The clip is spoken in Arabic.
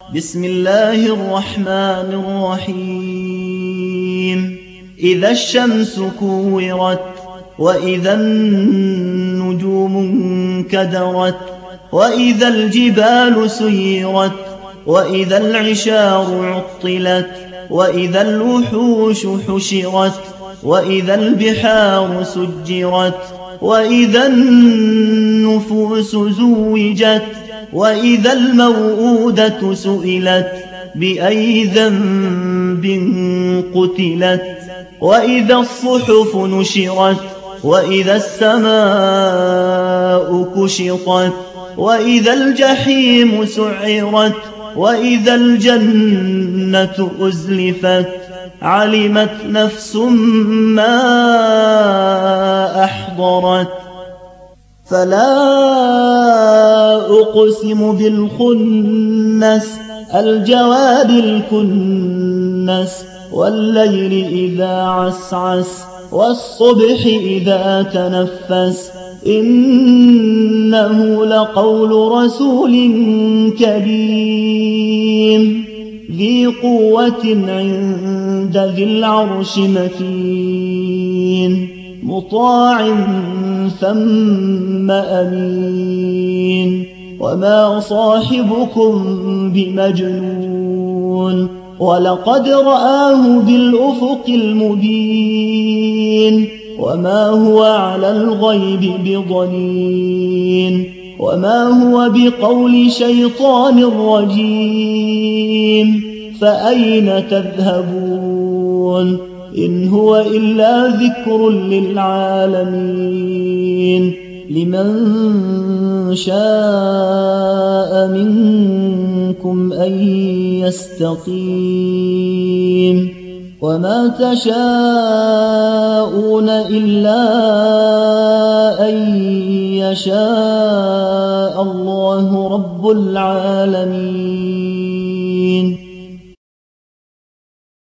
بسم الله الرحمن الرحيم إذا الشمس كورت وإذا النجوم انكدرت وإذا الجبال سيرت وإذا العشار عطلت وإذا الوحوش حشرت وإذا البحار سجرت وإذا النفوس زوجت وإذا الموءودة سئلت بأي ذنب قتلت وإذا الصحف نشرت وإذا السماء كشطت وإذا الجحيم سعرت وإذا الجنة أزلفت علمت نفس ما أحضرت فلا أقسم بالخنس الجوار الكنس والليل إذا عسعس والصبح إذا تنفس إنه لقول رسول كريم ذي قوة عند ذي العرش مكين مطاع ثم أمين وما صاحبكم بمجنون ولقد رآه بالأفق المبين وما هو على الغيب بضنين وما هو بقول شيطان رجيم فأين تذهبون إن هو إلا ذكر للعالمين لمن شاء منكم أن يستقيم وما تشاءون إلا أن يشاء الله رب العالمين.